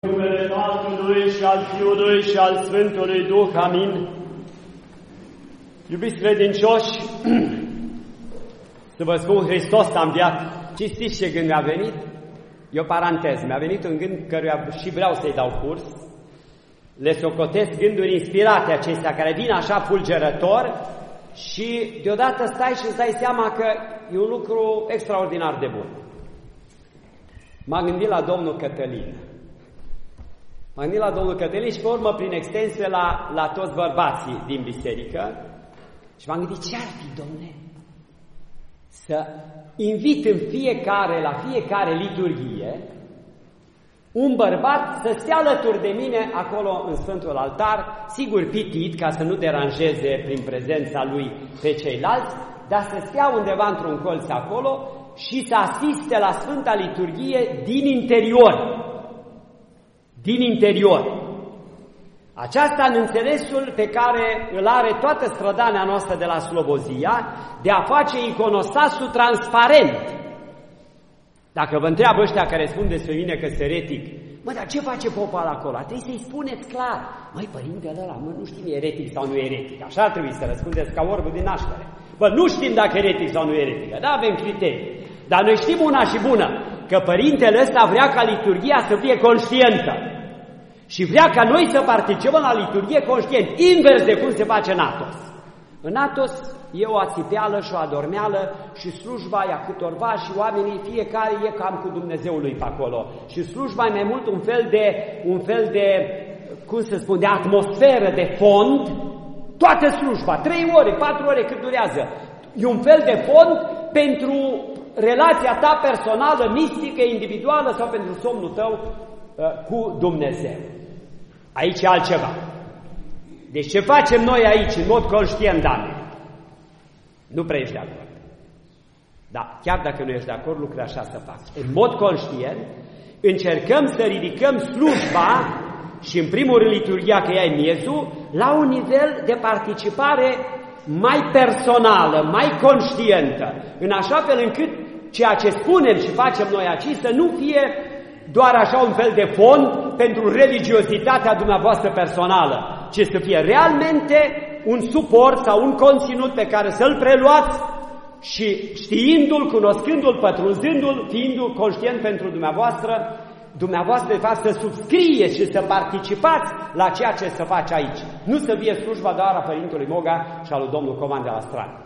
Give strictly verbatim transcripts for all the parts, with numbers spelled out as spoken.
În numele Tatălui și al Fiului și al Sfântului Duh, amin. Iubiți credincioși, să vă spun, Hristos a înviat. Și știți ce gând mi-a venit? E o paranteză. Mi-a venit un gând căruia și vreau să-i dau curs. Le socotesc gânduri inspirate acestea, care vin așa fulgerător și deodată stai și îți dai seama că e un lucru extraordinar de bun. M-am gândit la domnul Cătălin. M-am gândit la domnul Cătălin și pe urmă, prin extensie, la, la toți bărbații din biserică. Și m-am gândit, ce ar fi, domne, să invit în fiecare, la fiecare liturghie, un bărbat să stea alături de mine acolo în Sfântul Altar, sigur pitit, ca să nu deranjeze prin prezența lui pe ceilalți, dar să stea undeva într-un colț acolo și să asiste la Sfânta Liturghie din interior. Din interior. Aceasta în înțelesul pe care îl are toată strădania noastră de la Slobozia, de a face iconostasul transparent. Dacă vă întreabă ăștia care spun despre mine că sunt eretic, mă, dar ce face popul acolo? Trebuie să-i spuneți clar. Măi, părintele ăla, mă, nu știm e eretic sau nu e eretic. Așa ar trebui să răspundeți ca orbul din naștere. Bă, nu știm dacă e eretic sau nu e eretic. Da, avem criterii. Dar noi știm una și bună, că părintele ăsta vrea ca liturghia să fie conștientă. Și vrea ca noi să participăm la liturghie conștient, invers de cum se face în Atos. În Atos e o ațipeală și o adormeală și slujba e a câtorva și oamenii, fiecare e cam cu Dumnezeul lui pe acolo. Și slujba e mai mult un fel de, un fel de, cum să spun, de atmosferă, de fond, toată slujba, trei ore, patru ore cât durează. E un fel de fond pentru relația ta personală, mistică, individuală sau pentru somnul tău uh, cu Dumnezeu. Aici e altceva. Deci ce facem noi aici, în mod conștient, Dane? Nu prea ești de acord. Da, chiar dacă nu ești de acord, lucruri așa să faci. În mod conștient, încercăm să ridicăm slujba și, în primul rând, liturghia, că ea e miezul, la un nivel de participare mai personală, mai conștientă, în așa fel încât ceea ce spunem și facem noi aici să nu fie doar așa un fel de fond pentru religiozitatea dumneavoastră personală, ci să fie realmente un suport sau un conținut pe care să-l preluați și știindu-l, cunoscându-l, pătrunzându-l, fiindu-l conștient pentru dumneavoastră, dumneavoastră de fapt să subscrieți și să participați la ceea ce se face aici. Nu să fie slujba doar a Părintelui Moga și a lui Domnul Coman de la Stradă.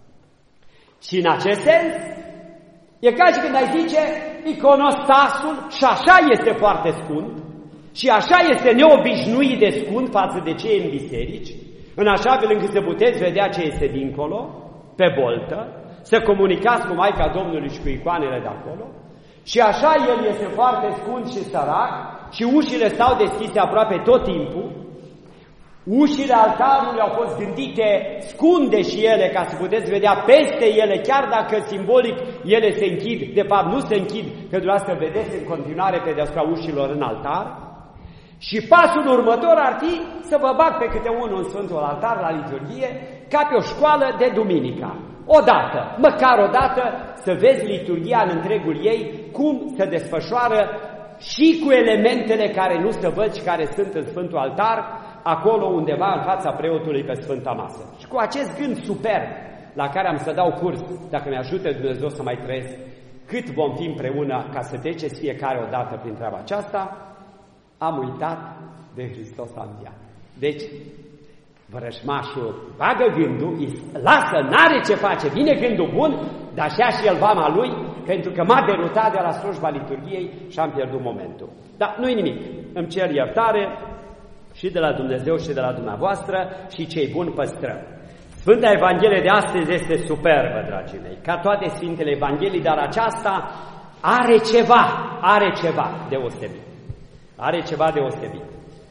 Și în acest sens, e ca și când ai zice, iconostasul, și așa este foarte scund, și așa este neobișnuit de scund față de ce e în biserici, în așa fel încât să puteți vedea ce este dincolo, pe boltă, să comunicați cu Maica Domnului și cu icoanele de acolo, și așa el este foarte scund și sărac, și ușile stau deschise aproape tot timpul. Ușile altarului au fost gândite scunde și ele, ca să puteți vedea peste ele, chiar dacă simbolic ele se închid, de fapt nu se închid, că dumneavoastră vedeți în continuare pe deasupra ușilor în altar. Și pasul următor ar fi să vă bag pe câte unul în Sfântul Altar la liturghie, ca pe o școală de duminica. Odată, măcar odată, să vezi liturghia în întregul ei, cum se desfășoară și cu elementele care nu se văd și care sunt în Sfântul Altar, acolo undeva în fața preotului pe Sfânta Masă. Și cu acest gând superb, la care am să dau curs, dacă mi-ajută Dumnezeu să mai trăiesc, cât vom fi împreună ca să treceți fiecare odată prin treaba aceasta, am uitat de Hristos a înviat. Deci, vrăjmașul bagă gândul, îi lasă, n-are ce face, vine gândul bun, dar și-a și el vama lui, pentru că m-a derutat de la slujba liturghiei și am pierdut momentul. Dar nu-i nimic, îmi cer iertare și de la Dumnezeu și de la dumneavoastră și cei buni păstrăm. Sfânta Evanghelie de astăzi este superbă, dragii mei, ca toate Sfintele Evanghelii, dar aceasta are ceva, are ceva deosebit. Are ceva deosebit.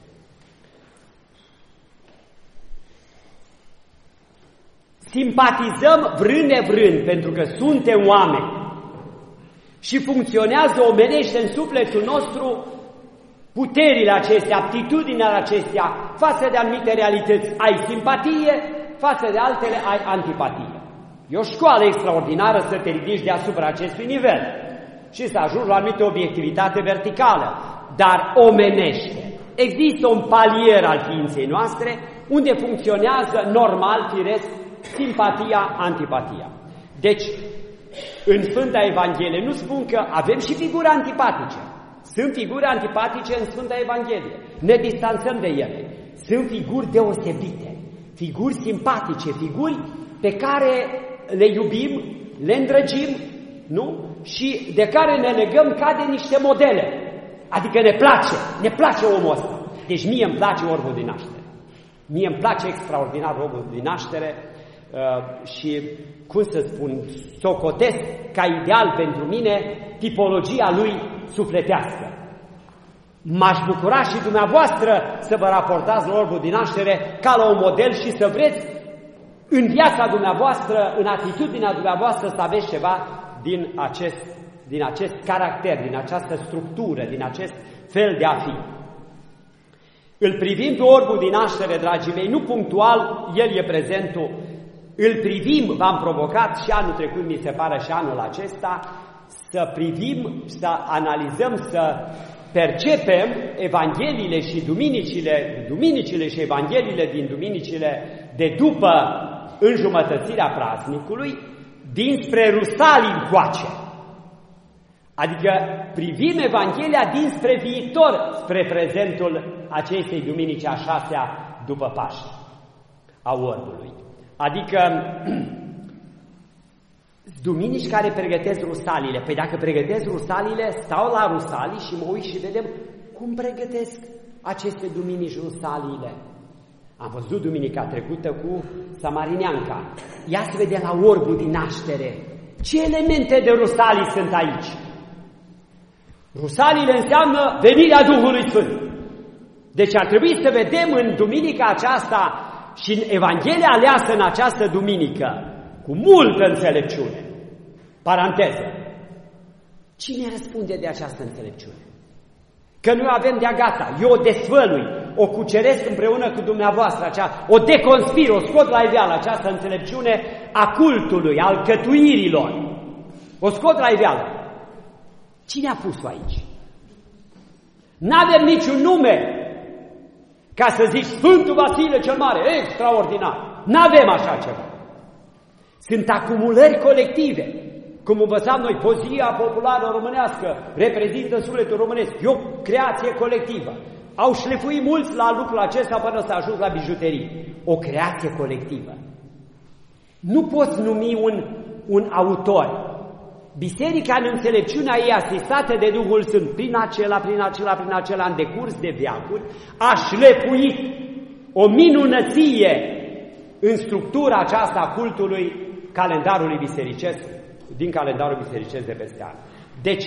Simpatizăm vrând nevrând, pentru că suntem oameni și funcționează omenește în sufletul nostru puterile acestea, aptitudinile acestea față de anumite realități. Ai simpatie, față de altele ai antipatie. E o școală extraordinară să te ridici deasupra acestui nivel și să ajungi la anumită obiectivitate verticală. dar omenește. Există un palier al ființei noastre unde funcționează normal, firesc, simpatia, antipatia. Deci, în Sfânta Evanghelie nu spun că avem și figuri antipatice. Sunt figuri antipatice în Sfânta Evanghelie. Ne distanțăm de ele. Sunt figuri deosebite, figuri simpatice, figuri pe care le iubim, le îndrăgim, nu? Și de care ne legăm ca de niște modele. Adică ne place, ne place omul ăsta. Deci mie îmi place orbul din naștere. Mie îmi place extraordinar orbul din naștere uh, și, cum să spun, socotesc ca ideal pentru mine tipologia lui sufletească. M-aș bucura și dumneavoastră să vă raportați la orbul din naștere ca la un model și să vreți în viața dumneavoastră, în atitudinea dumneavoastră să aveți ceva din acest, din acest caracter, din această structură, din acest fel de a fi. Îl privim pe orbul din naștere, dragii mei, nu punctual, el e prezentul, îl privim, v-am provocat și anul trecut, mi se pare și anul acesta, să privim, să analizăm, să percepem Evangheliile și duminicile, duminicile și Evangheliile din duminicile de după înjumătățirea praznicului, dinspre Rusalii încoace. Adică privim Evanghelia dinspre viitor, spre prezentul acestei duminici a șasea după Paște, a orbului. Adică duminici care pregătesc rusalile. Păi dacă pregătesc rusalile, stau la rusalii și mă uit și vedem cum pregătesc aceste duminici rusalile. Am văzut duminica trecută cu Samarineanca. Ia să vedem la orbul din naștere. Ce elemente de rusalii sunt aici? Rusalile înseamnă venirea Duhului Sfânt. Deci ar trebui să vedem în duminica aceasta și în Evanghelia aleasă în această duminică, cu multă înțelepciune. Paranteză. Cine răspunde de această înțelepciune? Că noi avem de-a gata, eu o desfălui, o cuceresc împreună cu dumneavoastră, acea, o deconspir, o scot la iveală, această înțelepciune a cultului, al cătuirilor. O scot la iveală. Cine a pus-o aici? N-avem niciun nume ca să zici Sfântul Vasile cel Mare, extraordinar. N-avem așa ceva. Sunt acumulări colective. Cum învățam noi, poezia populară românească reprezintă sufletul românesc. E o creație colectivă. Au șlefuit mulți la lucrul acesta până s-a ajuns la bijuterii. O creație colectivă. Nu poți numi un, un autor. Biserica, în înțelepciunea ei asistată de Duhul Sfânt, prin acela, prin acela, prin acela, în decurs de veacuri, a șlefuit o minunăție în structura aceasta a cultului calendarului bisericesc, din calendarul bisericesc de peste an. Deci,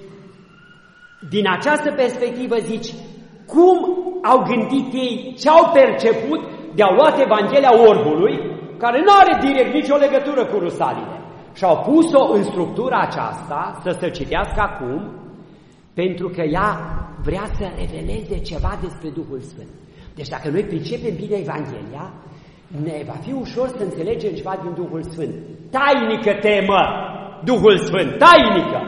din această perspectivă zici, cum au gândit ei, ce au perceput de au luat Evanghelia orbului, care nu are direct nicio legătură cu rusalile, și au pus-o în structura aceasta, să se citească acum, pentru că ea vrea să reveleze ceva despre Duhul Sfânt. Deci dacă noi pricepem bine Evanghelia, ne va fi ușor să înțelegem ceva din Duhul Sfânt. Tainică temă, Duhul Sfânt, tainică!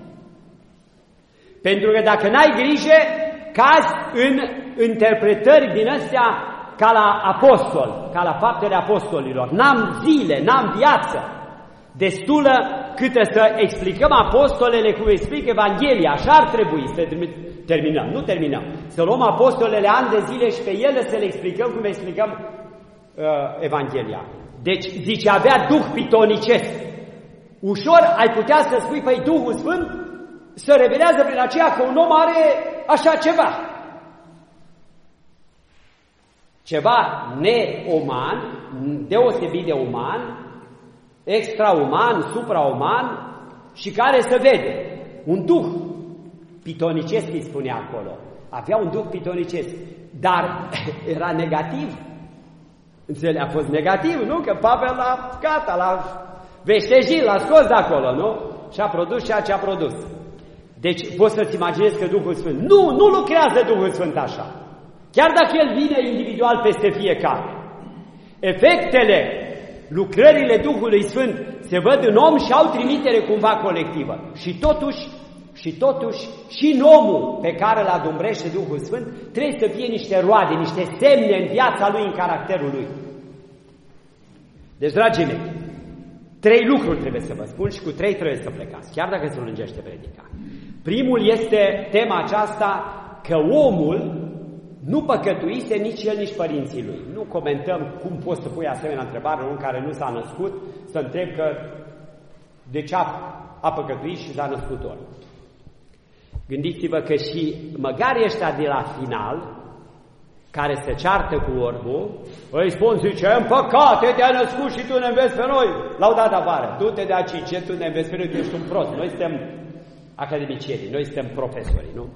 Pentru că dacă n-ai grijă, cazi în interpretări din astea ca la apostol, ca la faptele apostolilor. N-am zile, n-am viață destulă câtă să explicăm apostolele cum explică Evanghelia. Așa ar trebui să terminăm, nu terminăm. Să luăm apostolele ani de zile și pe ele să le explicăm cum explicăm uh, Evanghelia. Deci, zice, avea duh pitonicesc. Ușor ai putea să spui, păi Duhul Sfânt se revelează prin aceea că un om are așa ceva. Ceva neuman, deosebit de uman, extrauman, suprauman și care se vede. Un duh pitonicesc îi spune acolo. Avea un duh pitonicesc, dar era negativ. Înțeleg, a fost negativ, nu? Că Pavel l-a gata, l-a veștejit, l-a scos de acolo, nu? Și a produs ceea ce a produs. Deci poți să-ți imaginezi că Duhul Sfânt, nu, nu lucrează Duhul Sfânt așa. Chiar dacă El vine individual peste fiecare. Efectele, lucrările Duhului Sfânt se văd în om și au trimitere cumva colectivă. Și totuși Și totuși, și în omul pe care îl adumbrește Duhul Sfânt, trebuie să fie niște roade, niște semne în viața lui, în caracterul lui. Deci, dragii mei, trei lucruri trebuie să vă spun și cu trei trebuie să plecați, chiar dacă se lungește predica. Primul este tema aceasta că omul nu păcătuise nici el, nici părinții lui. Nu comentăm cum poți să pui asemenea întrebare în care nu s-a născut, să întreb că de ce a, a păcătuit și s-a născut ori. Gândiți-vă că și măgari ăștia de la final, care se ceartă cu orbul, îi spun, zice, în păcate te-ai născut și tu ne înveți pe noi. L-au dat afară. Du-te de aici, ce tu ne înveți pe noi, ești un prost. Noi suntem academicienii, noi suntem profesorii, nu?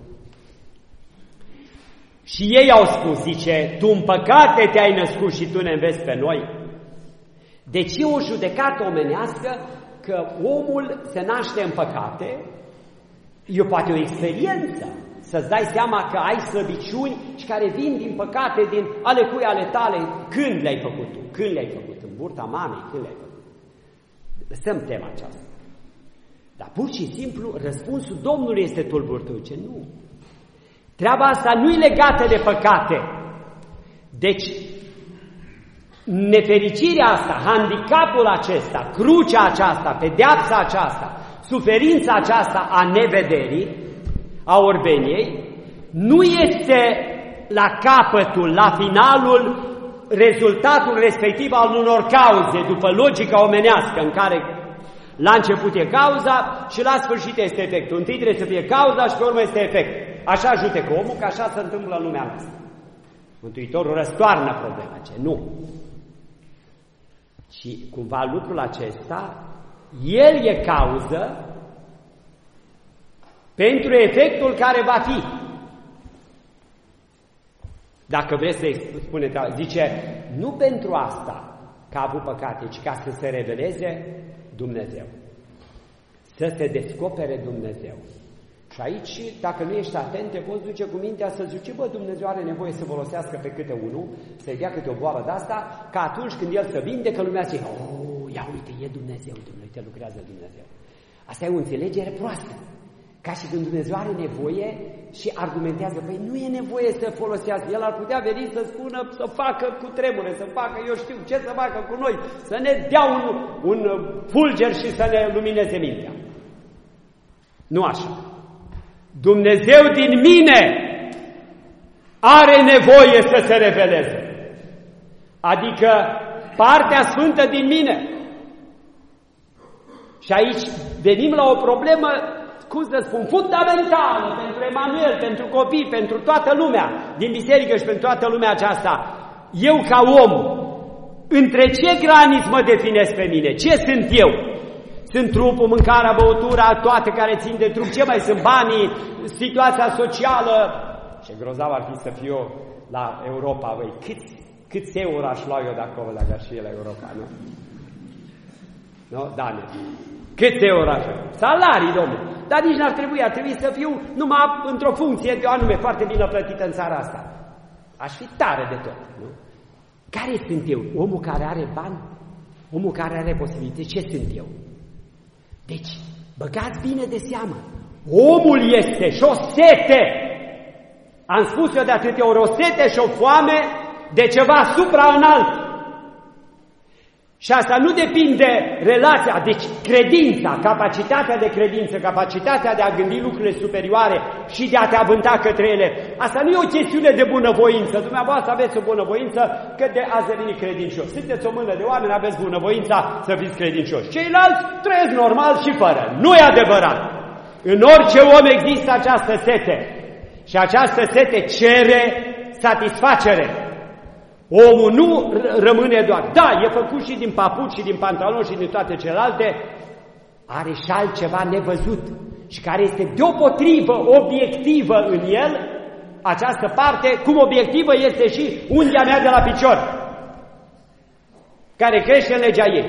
Și ei au spus, zice, tu în păcate te-ai născut și tu ne înveți pe noi. Deci e o judecată omenească că omul se naște în păcate, e poate o experiență, să-ți dai seama că ai slăbiciuni și care vin din păcate, din ale cui ale tale, când le-ai făcut tu, când le-ai făcut, în burta mamei, când le-ai făcut. Lăsăm tema aceasta. Dar pur și simplu răspunsul Domnului este tulburător, ce nu. Treaba asta nu e legată de păcate. Deci, nefericirea asta, handicapul acesta, crucea aceasta, pedeapsa aceasta, suferința aceasta a nevederii, a orbeniei, nu este la capătul, la finalul, rezultatul respectiv al unor cauze, după logica omenească, în care la început e cauza și la sfârșit este efectul. Întâi trebuie să fie cauza și pe urmă este efect. Așa judecă omul, că așa se întâmplă în lumea noastră. Mântuitorul răstoarnă problema, ce nu. Și cumva lucrul acesta, el e cauză pentru efectul care va fi. Dacă vreți să spuneți, zice, nu pentru asta că a avut păcate, ci ca să se reveleze Dumnezeu. Să se descopere Dumnezeu. Și aici, dacă nu ești atent, te poți duce cu mintea să zice, bă, Dumnezeu are nevoie să folosească pe câte unul, să-i dea câte o boală de-asta, ca atunci când El să vindecă, lumea zice, oh, ia uite, e Dumnezeu, Dumnezeu, te lucrează Dumnezeu. Asta e o înțelegere proastă. Ca și când Dumnezeu are nevoie și argumentează, păi nu e nevoie să folosească, El ar putea veni să spună, să facă cu tremure, să facă, eu știu, ce să facă cu noi, să ne dea un, un fulger și să ne lumineze mintea. Nu așa. Dumnezeu din mine are nevoie să se reveleze. Adică partea sfântă din mine. Și aici venim la o problemă, cum să spun, fundamentală pentru Emanuel, pentru copii, pentru toată lumea din biserică și pentru toată lumea aceasta. Eu ca om, între ce graniți mă definesc pe mine? Ce sunt eu? Sunt trupul, mâncarea, băutura, toate care țin de trup. Ce mai sunt banii, situația socială? Ce grozav ar fi să fiu la Europa, băi. Câți, câți euro aș lua eu de acolo dacă aș fi la Europa, nu? Nu? Dane. Câți euro aș lua? Salarii, domnule. Dar nici n-ar trebui, ar trebui să fiu numai într-o funcție de o anume foarte bine plătită în țara asta. Aș fi tare de tot, nu? Care sunt eu? Omul care are bani? Omul care are posibilități? Ce sunt eu? Deci, băgați bine de seamă, omul este și o sete, am spus eu de atâtea ori, o sete și o foame de ceva supraînalt. Și asta nu depinde relația, deci credința, capacitatea de credință, capacitatea de a gândi lucrurile superioare și de a te avânta către ele. Asta nu e o chestiune de bunăvoință. Dumneavoastră aveți o bunăvoință că de ați devenit credincios. Sunteți o mână de oameni, aveți bunăvoința să fiți credincioși. Ceilalți trăiesc normal și fără. Nu e adevărat. În orice om există această sete. Și această sete cere satisfacere. Omul nu rămâne doar, da, e făcut și din papuci și din pantaloni și din toate celelalte, are și altceva nevăzut și care este deopotrivă obiectivă în el, această parte, cum obiectivă este și unghia mea de la picior, care crește în legea ei.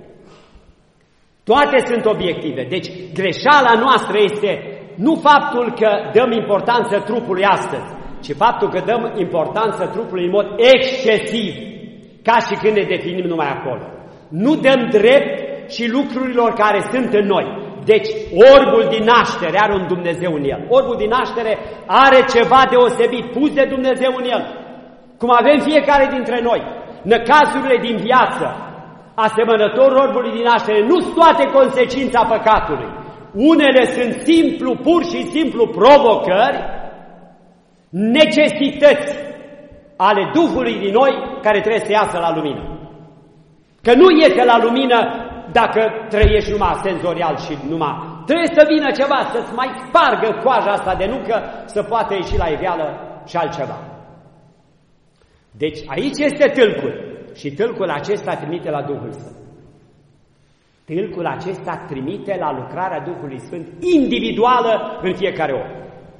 Toate sunt obiective. Deci greșeala noastră este nu faptul că dăm importanță trupului astăzi, ci faptul că dăm importanță trupului în mod excesiv, ca și când ne definim numai acolo. Nu dăm drept și lucrurilor care sunt în noi. Deci, orbul din naștere are un Dumnezeu în el. Orbul din naștere are ceva deosebit, pus de Dumnezeu în el. Cum avem fiecare dintre noi. Năcazurile din viață, asemănător orbului din naștere, nu sunt toate consecința păcatului. Unele sunt simplu, pur și simplu provocări, necesități ale Duhului din noi care trebuie să iasă la lumină. Că nu iese la lumină dacă trăiești numai senzorial și numai. Trebuie să vină ceva, să-ți mai spargă coaja asta de nucă, să poată ieși la iveală și altceva. Deci aici este tâlcul. Și tâlcul acesta trimite la Duhul Sfânt. Tâlcul acesta trimite la lucrarea Duhului Sfânt individuală în fiecare om.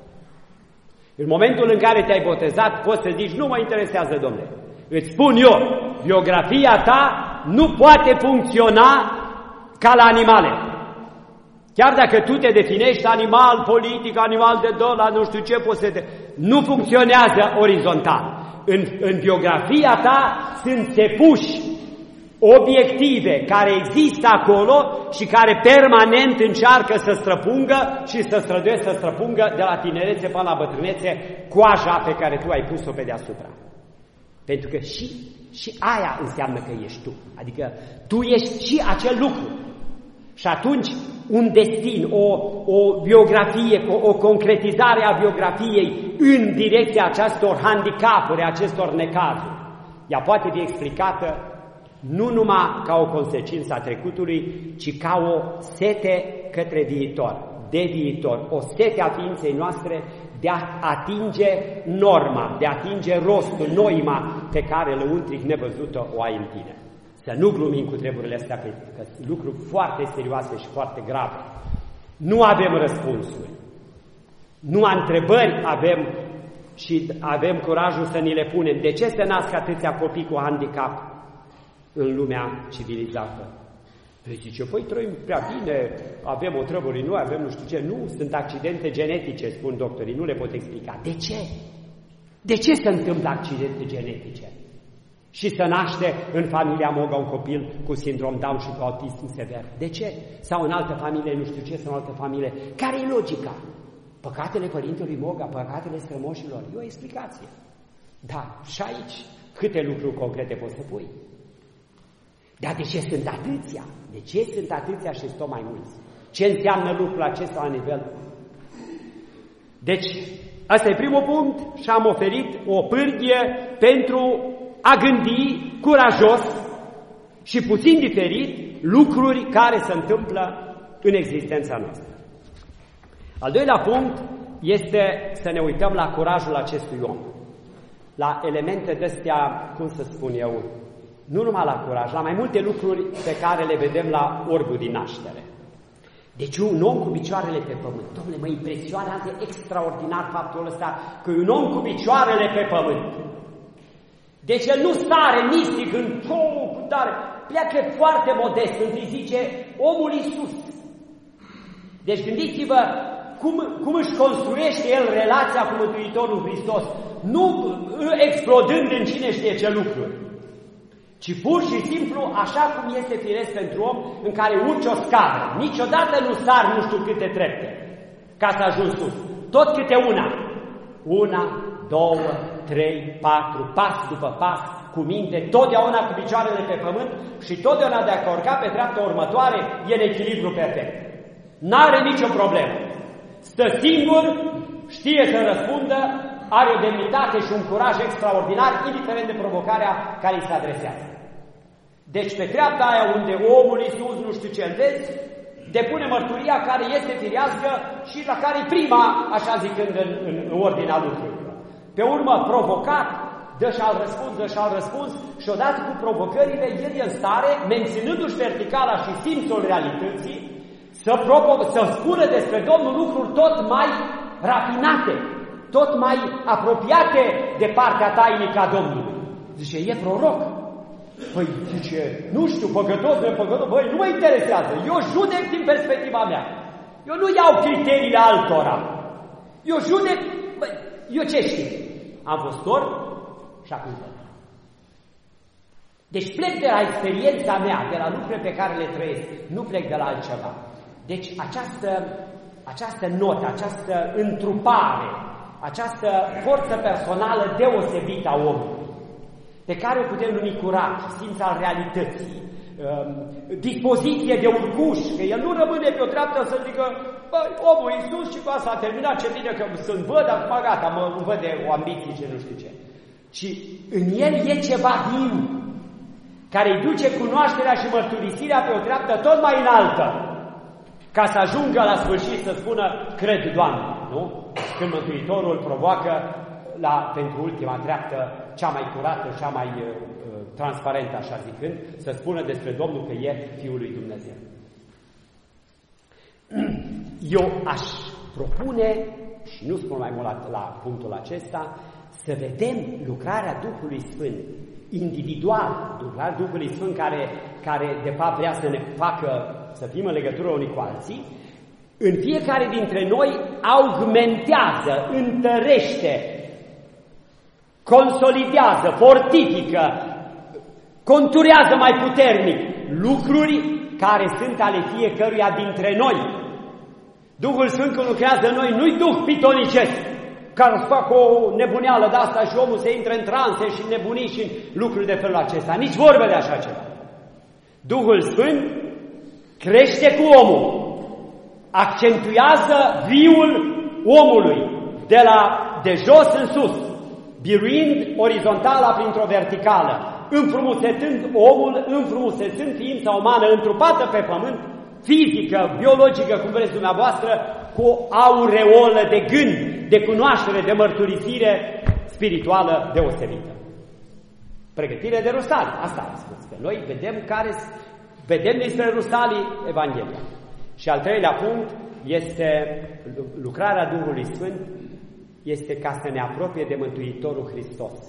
În momentul în care te-ai botezat, poți să zici, nu mă interesează, Domnule. Îți spun eu, biografia ta nu poate funcționa ca la animale. Chiar dacă tu te definești animal politic, animal de dola, nu știu ce, poți să te... Nu funcționează orizontal. În, în biografia ta sunt țepuși obiective care există acolo și care permanent încearcă să străpungă și să străduiesc să străpungă de la tinerețe până la bătrânețe coaja pe care tu ai pus-o pe deasupra. Pentru că și, și aia înseamnă că ești tu. Adică tu ești și acel lucru. Și atunci un destin, o, o biografie, o, o concretizare a biografiei în direcția acestor handicapuri, acestor necazuri, ea poate fi explicată nu numai ca o consecință a trecutului, ci ca o sete către viitor, de viitor, o sete a ființei noastre de a atinge norma, de a atinge rostul, noima pe care lăuntric nevăzută o ai în tine. Să nu glumim cu treburile astea, că, că sunt lucruri foarte serioase și foarte grave. Nu avem răspunsuri, nu întrebări avem și avem curajul să ni le punem. De ce se nasc atâția copii cu handicap în lumea civilizată? Păi zice, păi trăim prea bine, avem o trăburi noi, avem nu știu ce. Nu, sunt accidente genetice, spun doctorii, nu le pot explica. De ce? De ce se întâmplă accidente genetice? Și să naște în familia Moga un copil cu sindrom Down și cu autism sever. De ce? Sau în altă familie, nu știu ce, sau în altă familie. Care e logica? Păcatele părintelui Moga, păcatele strămoșilor. E o explicație. Da, și aici câte lucruri concrete poți să pui? Dar de ce sunt atâția? De ce sunt atâția și sunt tot mai mulți? Ce înseamnă lucrul acesta la nivel? Deci, ăsta e primul punct și am oferit o pârghie pentru a gândi curajos și puțin diferit lucruri care se întâmplă în existența noastră. Al doilea punct este să ne uităm la curajul acestui om, la elemente de-astea, cum să spun eu, nu numai la curaj, la mai multe lucruri pe care le vedem la orbul din naștere. Deci un om cu picioarele pe pământ. Dom'le, mă impresionează extraordinar faptul ăsta că un om cu picioarele pe pământ. Deci el nu sare mistic în cu tare, pleacă foarte modest, întâi zice omul Iisus. Deci gândiți-vă cum, cum își construiește el relația cu Mântuitorul Hristos, nu explodând în cine știe ce lucruri, ci pur și simplu așa cum este firesc pentru om în care urci o scară. Niciodată nu sar nu știu câte trepte ca să ajungi sus, tot câte una. Una, două, trei, patru, pas după pas, cu minte, totdeauna cu picioarele pe pământ și totdeauna de a urca pe treapta următoare e în echilibru perfect. N-are nicio problemă. Stă singur, știe să răspundă, are o demnitate și un curaj extraordinar, indiferent de provocarea care îi se adresează. Deci pe treapta aia unde omul Iisus, nu știu ce vezi, depune mărturia care este firească și la care e prima, așa zicând, în, în, în ordinea lucrurilor. Pe urmă, provocat, dă și-al răspuns, dă și-al răspuns și odată cu provocările, el e în stare, menținându-și verticala și simțul realității, să, provo- să spună despre Domnul lucruri tot mai rafinate, tot mai apropiate de partea tainică a Domnului. Zice, e proroc. Păi, zice, nu știu, păcătos, nepăcătos, băi, nu mă interesează, eu judec din perspectiva mea. Eu nu iau criteriile altora. Eu judec, băi, eu ce știu? Am fost orb și acum văd. Deci plec de la experiența mea, de la lucrurile pe care le trăiesc, nu plec de la altceva. Deci această, această notă, această întrupare, această forță personală deosebită a omului, pe care o putem numi curaj, simț al realității, dispoziție de urcuș, că el nu rămâne pe o treaptă să zică, băi, omul Iisus și cu asta a terminat, ce bine că sunt văd, acum gata, mă văd de o ambiție ce nu știu ce. Și în el e ceva viu, care îi duce cunoașterea și mărturisirea pe o treaptă tot mai înaltă, ca să ajungă la sfârșit să spună, cred, Doamne, nu? Când Mântuitorul îl provoacă la, pentru ultima treaptă, cea mai curată, cea mai uh, transparentă, așa zicând, să spună despre Domnul că e Fiul lui Dumnezeu. Eu aș propune, și nu spun mai mult la, la punctul acesta, să vedem lucrarea Duhului Sfânt, individual, lucrarea Duhului Sfânt care, care de fapt vrea să ne facă să fim în legătură unii cu alții, în fiecare dintre noi augmentează, întărește, consolidează, fortifică, conturează mai puternic lucruri care sunt ale fiecăruia dintre noi. Duhul Sfânt când lucrează în noi nu-i duh pitonicesc, care îți fac o nebuneală de asta și omul se intre în transe și nebunii și lucruri de felul acesta. Nici vorbă de așa ceva. Duhul Sfânt crește cu omul, accentuează viul omului de, la, de jos în sus, biruind orizontala printr-o verticală, înfrumusețând omul, înfrumusețând ființa umană întrupată pe pământ, fizică, biologică, cum vreți dumneavoastră, cu o aureolă de gând, de cunoaștere, de mărturisire spirituală deosebită. Pregătire de Rusalii, asta am spus, că noi vedem care vedem despre Rusalii Evanghelia. Și al treilea punct este lucrarea Duhului Sfânt, este ca să ne apropie de Mântuitorul Hristos.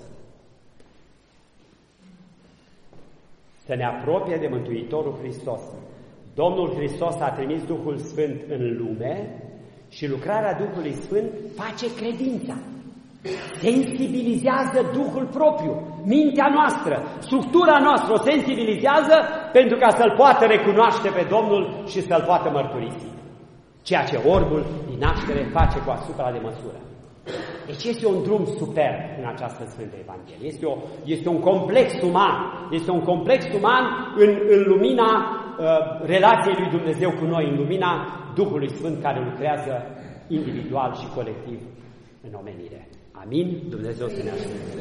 Să ne apropie de Mântuitorul Hristos. Domnul Hristos a trimis Duhul Sfânt în lume și lucrarea Duhului Sfânt face credința. Sensibilizează Duhul propriu, mintea noastră, structura noastră o sensibilizează pentru ca să-L poată recunoaște pe Domnul și să-L poată mărturisi. Ceea ce orbul din naștere face cu asupra de măsură. Deci este un drum superb în această Sfântă Evanghelie. Este, o, este un complex uman. Este un complex uman în, în lumina uh, relației lui Dumnezeu cu noi, în lumina Duhului Sfânt care lucrează individual și colectiv în omenire. Amin? Dumnezeu să ne ajute.